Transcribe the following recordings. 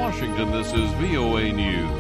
Washington, this is VOA News.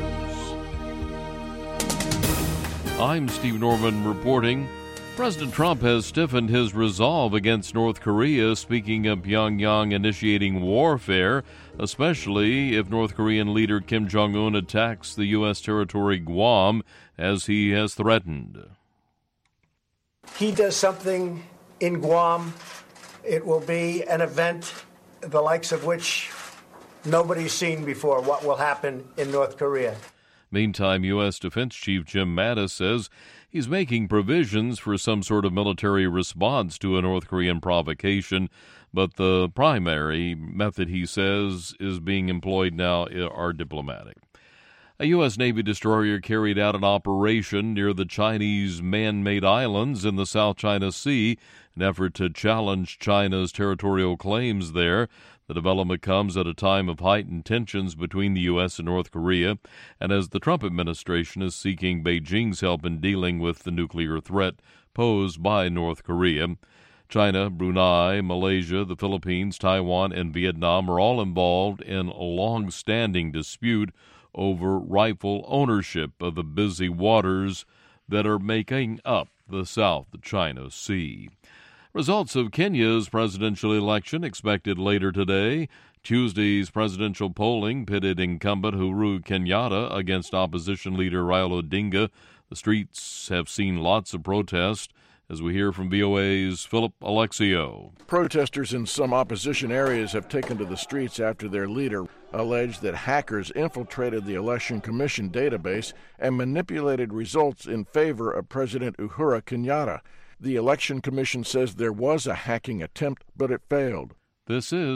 I'm Steve Norman reporting. President Trump has stiffened his resolve against North Korea, speaking of Pyongyang initiating warfare, especially if North Korean leader Kim Jong-un attacks the U.S. territory Guam, as he has threatened. He does something in Guam, it will be an event the likes of which nobody's seen before, what will happen in North Korea. Meantime, U.S. Defense Chief Jim Mattis says he's making provisions for some sort of military response to a North Korean provocation, but the primary method, he says, is being employed now are diplomatic. A U.S. Navy destroyer carried out an operation near the Chinese man-made islands in the South China Sea, an effort to challenge China's territorial claims there. The development comes at a time of heightened tensions between the U.S. and North Korea, and as the Trump administration is seeking Beijing's help in dealing with the nuclear threat posed by North Korea. China, Brunei, Malaysia, the Philippines, Taiwan, and Vietnam are all involved in a long-standing dispute over rightful ownership of the busy waters that are making up the South China Sea. Results of Kenya's presidential election expected later today. Tuesday's presidential polling pitted incumbent Uhuru Kenyatta against opposition leader Raila Odinga. The streets have seen lots of protest, as we hear from VOA's Philip Alexio. Protesters in some opposition areas have taken to the streets after their leader alleged that hackers infiltrated the Election Commission database and manipulated results in favor of President Uhuru Kenyatta. The Election Commission says there was a hacking attempt, but it failed. This is